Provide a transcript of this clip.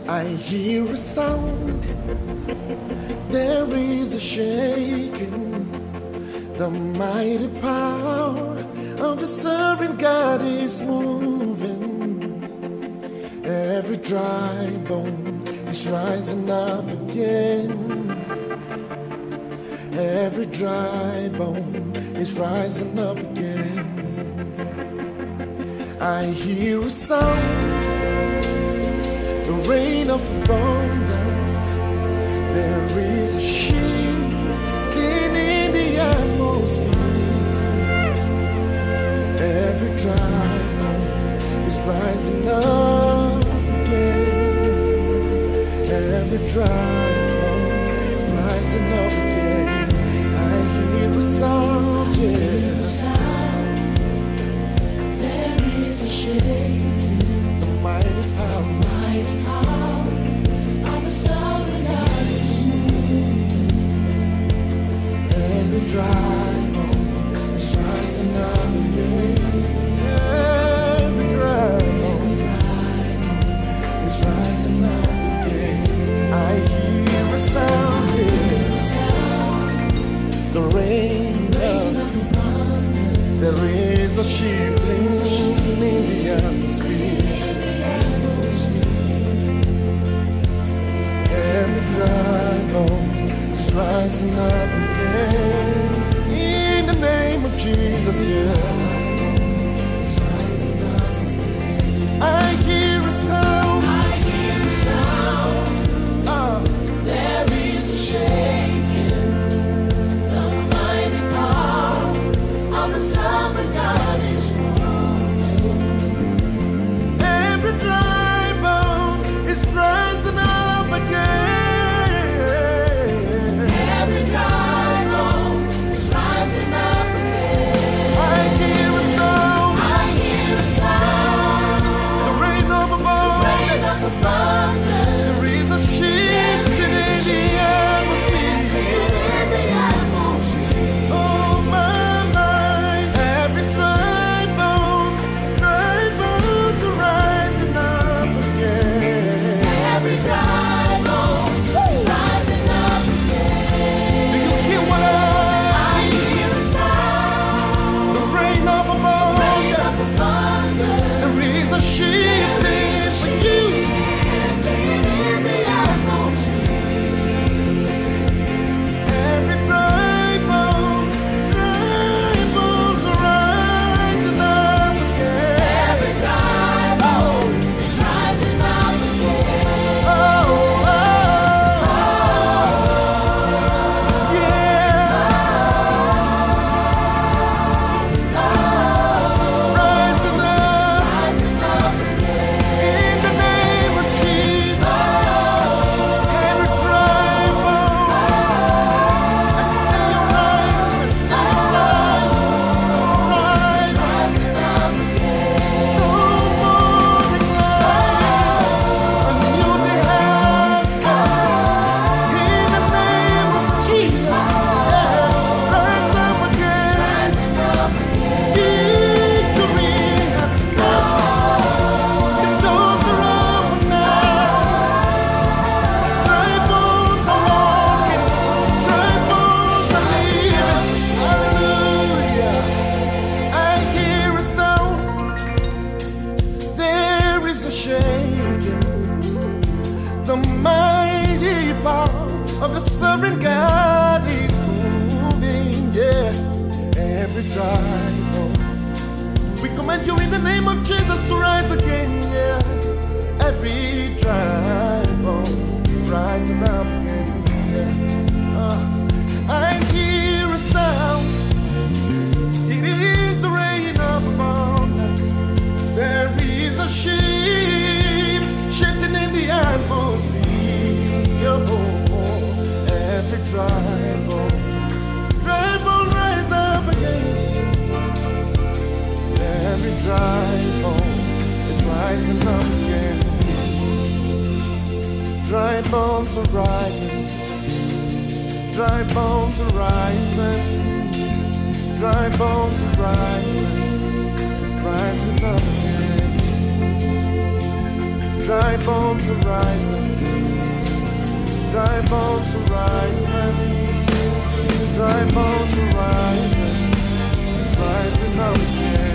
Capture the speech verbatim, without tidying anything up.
I hear a sound, there is a shaking. The mighty power of the sovereign God is moving. Every dry bone is rising up again. Every dry bone is rising up again. I hear a sound, the rain of abundance. There is a shifting in the atmosphere. Every dry bone is rising up again. Every dry bone is rising up again. I hear a sound, yes. There is a shaking. The mighty power. Mighty power of the sovereign God is moving. Every dry bone is rising up again. Every dry bone is rising up again. I hear a sound, yes. The rain of abundance. There is a shifting in the atmosphere. Every dry bone is rising up again. In the name of Jesus, yeah. I hear a sound. I hear a sound. Uh, There is a shaking. The mighty power of the sovereign God is moving. every dry bone is rising up again. Every dry bone is rising up again. I hear a sound. I hear a sound. The rain of Rain of abundance. abundance. There is a shifting in the atmosphere. In the atmosphere. Oh my, my. Every dry bone, dry bones are rising up again. Every dry bone is rising up again. Do you hear what I I hear? hear a sound. The rain of Rain of abundance. abundance. There is a shifting for you. In the atmosphere. Every dry bone, dry bones are rising up again. Every dry bone is rising up again. Oh, oh, yeah. Rising up Rising up again. in the name of Jesus. Every dry bone, I see you rising, I see you rising, rising. Rising up again. No more decline. A new day has come. In the name of Jesus, yeah, rise up again. Up again. Victory has come. The doors are open now. Dry bones are walking. Dry bones are living. Hallelujah. I hear a sound. There is a shaking. The mighty power of the sovereign God is moving. Yeah, every dry bone. We command you in the name of Jesus to rise again. Yeah, every dry bone rising up again. Yeah. Uh, I hear a sound. It is the rain of abundance. There is a shift, shifting in the atmosphere. Oh, every dry bone, dry bone rise up again. Every dry bone is rising up again. Dry bones are rising. Dry bones are rising. Dry bones are rising. Rising up again. Dry bones are rising. Dry bones are rising. Dry bones are rising. Rising up again.